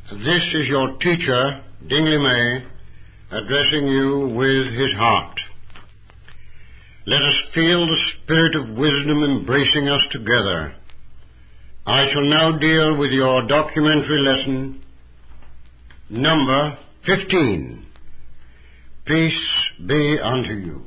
This is your teacher, Dingley May, addressing you with his heart. Let us feel the spirit of wisdom embracing us together. I shall now deal with your documentary lesson, number 15. Peace be unto you.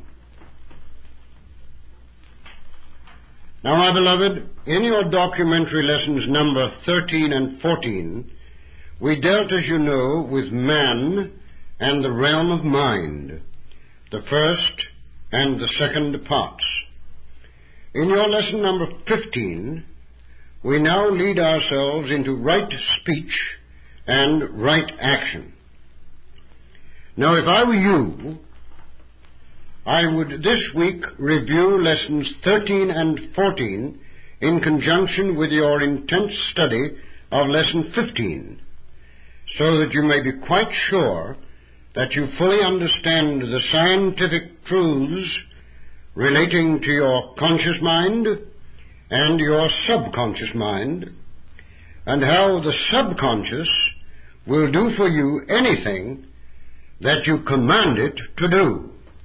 Now, my beloved, in your documentary lessons number 13 and 14, we dealt, as you know, with man and the realm of mind, the first and the second parts. In your lesson number 15, we now lead ourselves into right speech and right action. Now, if I were you, I would this week review lessons 13 and 14 in conjunction with your intense study of lesson 15, so that you may be quite sure that you fully understand the scientific truths relating to your conscious mind and your subconscious mind, and how the subconscious will do for you anything that you command it to do.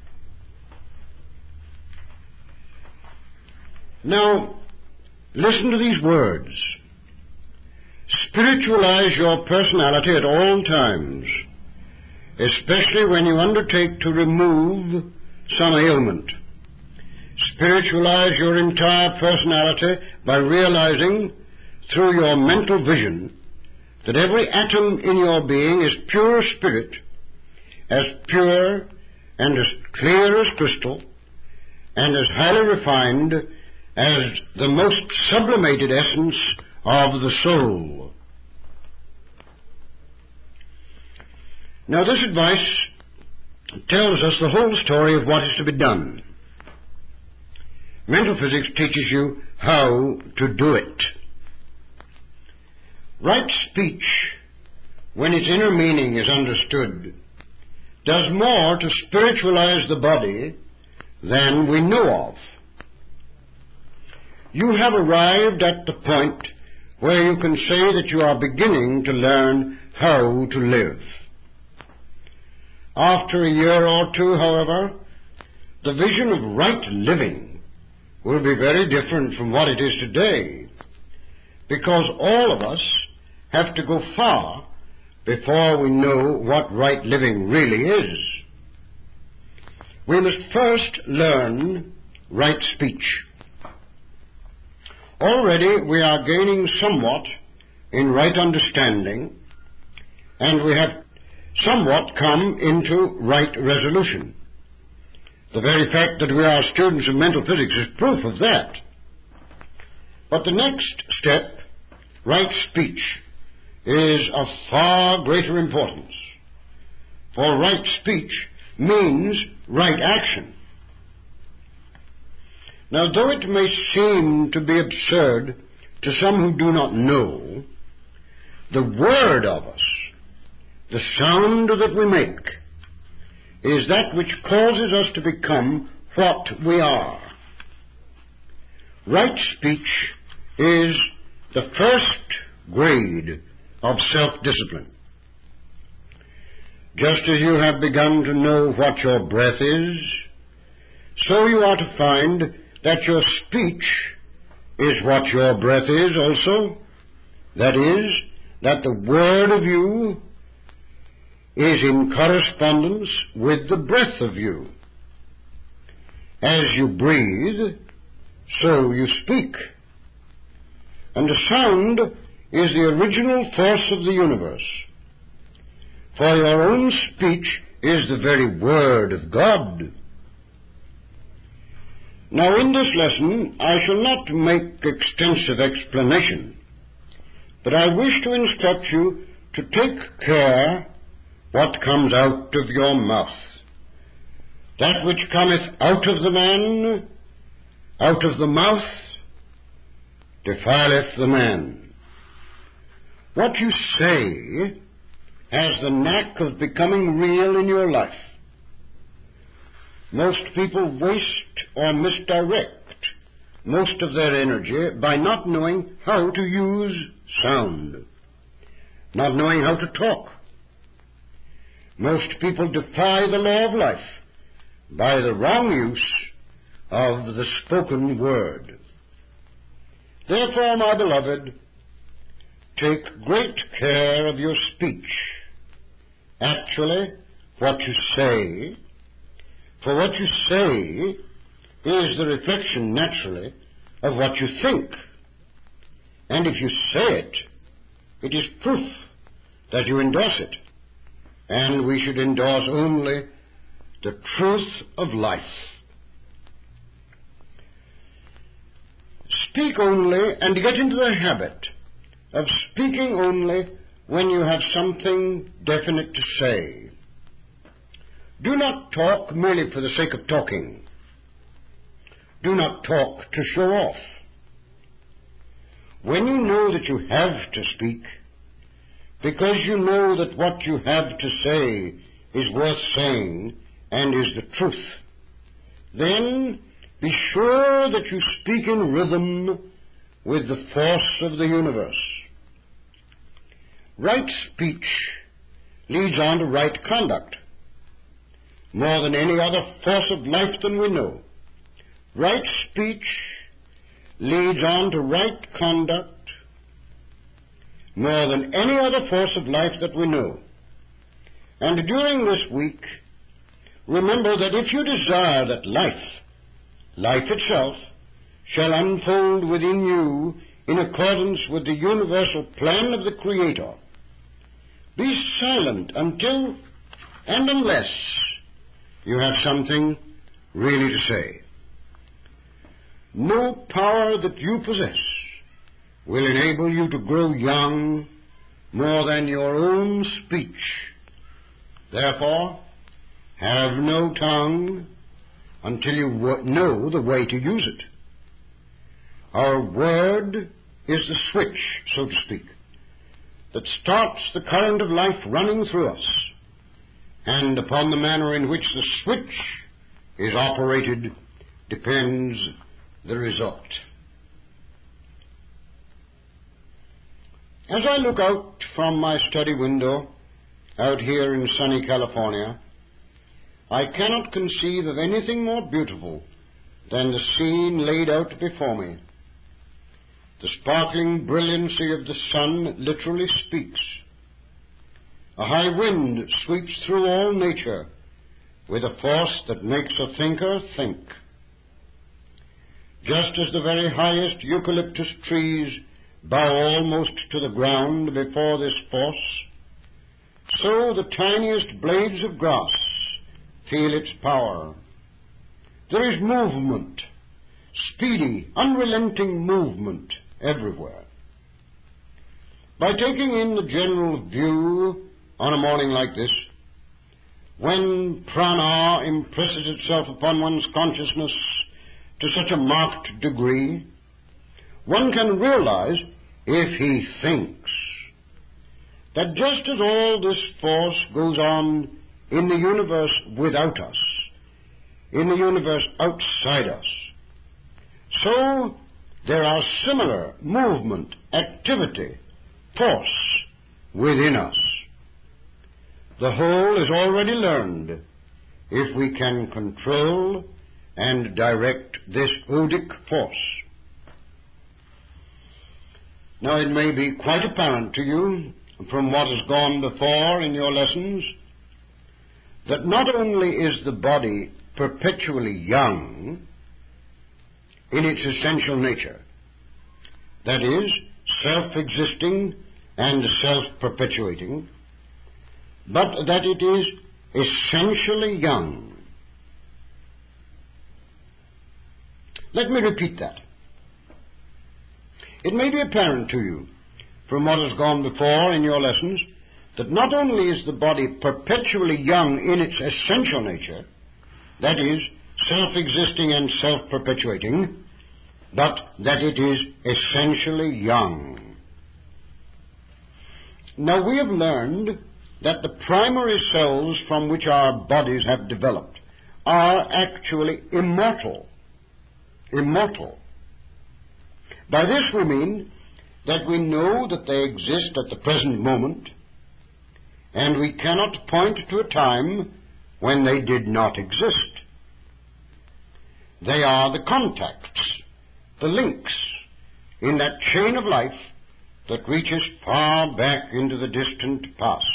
Now, listen to these words. Spiritualize your personality at all times, especially when you undertake to remove some ailment. Spiritualize your entire personality by realizing through your mental vision that every atom in your being is pure spirit, as pure and as clear as crystal, and as highly refined as the most sublimated essence of the soul. Now, this advice tells us the whole story of what is to be done. Mental physics teaches you how to do it. Right speech, when its inner meaning is understood, does more to spiritualize the body than we know of. You have arrived at the point where you can say that you are beginning to learn how to live. After a year or two, however, the vision of right living will be very different from what it is today, because all of us have to go far before we know what right living really is. We must first learn right speech. Already we are gaining somewhat in right understanding, and we have somewhat come into right resolution. The very fact that we are students of mental physics is proof of that. But the next step, right speech, is of far greater importance. For right speech means right action. Now, though it may seem to be absurd to some who do not know, the word of us, the sound that we make, is that which causes us to become what we are. Right speech is the first grade of self-discipline. Just as you have begun to know what your breath is, so you are to find that your speech is what your breath is also. That is, that the word of you is in correspondence with the breath of you. As you breathe, so you speak. And the sound is the original force of the universe. For your own speech is the very word of God. Now, in this lesson, I shall not make extensive explanation, but I wish to instruct you to take care what comes out of your mouth. That which cometh out of the man, out of the mouth, defileth the man. What you say has the knack of becoming real in your life. Most people waste or misdirect most of their energy by not knowing how to use sound. not knowing how to talk. Most people defy the law of life by the wrong use of the spoken word. Therefore, my beloved, take great care of your speech. Actually, what you say, for what you say is the reflection, naturally, of what you think. And if you say it, it is proof that you endorse it. And we should endorse only the truth of life. Speak only, and get into the habit of speaking only when you have something definite to say. Do not talk merely for the sake of talking. Do not talk to show off. When you know that you have to speak, because you know that what you have to say is worth saying and is the truth, then be sure that you speak in rhythm with the force of the universe. Right speech leads on to right conduct, more than any other force of life than we know. Right speech leads on to right conduct more than any other force of life that we know. And during this week, remember that if you desire that life itself, shall unfold within you in accordance with the universal plan of the Creator, be silent until and unless you have something really to say. No power that you possess will enable you to grow young more than your own speech. Therefore, have no tongue until you know the way to use it. Our word is the switch, so to speak, that starts the current of life running through us, and upon the manner in which the switch is operated depends the result. As I look out from my study window out here in sunny California, I cannot conceive of anything more beautiful than the scene laid out before me. The sparkling brilliancy of the sun literally speaks. A high wind sweeps through all nature with a force that makes a thinker think. Just as the very highest eucalyptus trees bow almost to the ground before this force, so the tiniest blades of grass feel its power. There is movement, speedy, unrelenting movement everywhere. By taking in the general view on a morning like this, when prana impresses itself upon one's consciousness to such a marked degree, one can realize, if he thinks, that just as all this force goes on in the universe without us, in the universe outside us, so there are similar movement, activity, force within us. The whole is already learned if we can control and direct this odic force. Now it may be quite apparent to you from what has gone before in your lessons that not only is the body perpetually young in its essential nature, that is, self-existing and self-perpetuating, but that it is essentially young. Let me repeat that. It may be apparent to you from what has gone before in your lessons that not only is the body perpetually young in its essential nature, that is, self-existing and self-perpetuating, but that it is essentially young. Now we have learned that the primary cells from which our bodies have developed are actually immortal. Immortal. By this we mean that we know that they exist at the present moment, and we cannot point to a time when they did not exist. They are the contacts, the links in that chain of life that reaches far back into the distant past.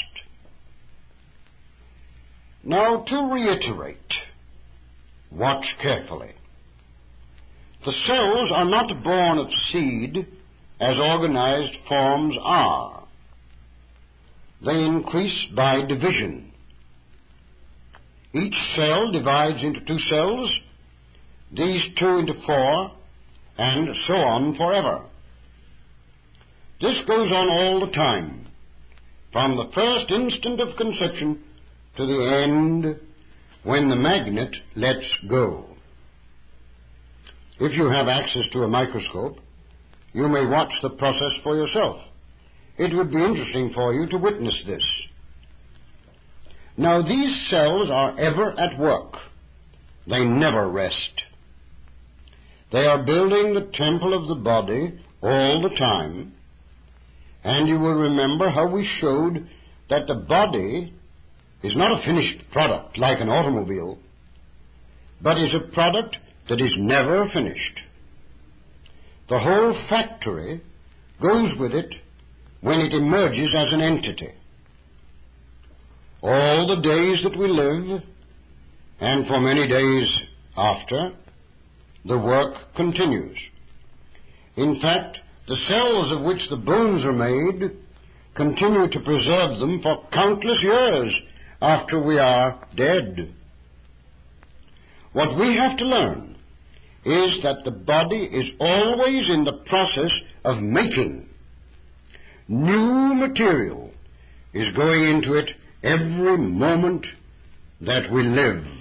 Now, to reiterate, watch carefully. The cells are not born of seed as organized forms are. They increase by division. Each cell divides into 2 cells, these 2 into 4, and so on forever. This goes on all the time, from the first instant of conception to the end when the magnet lets go. If you have access to a microscope, you may watch the process for yourself. It would be interesting for you to witness this. Now, these cells are ever at work. They never rest. They are building the temple of the body all the time, and you will remember how we showed that the body is not a finished product like an automobile, but is a product that is never finished. The whole factory goes with it when it emerges as an entity. All the days that we live, and for many days after, the work continues. In fact, the cells of which the bones are made continue to preserve them for countless years after we are dead. What we have to learn is that the body is always in the process of making. New material is going into it every moment that we live.